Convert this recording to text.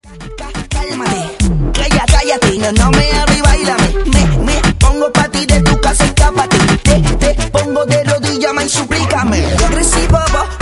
Cálmate, cállate, no me hables y bailame. Me pongo pa' ti de tu casa, escápate. Te pongo de rodillas, me suplícame. Agresivo,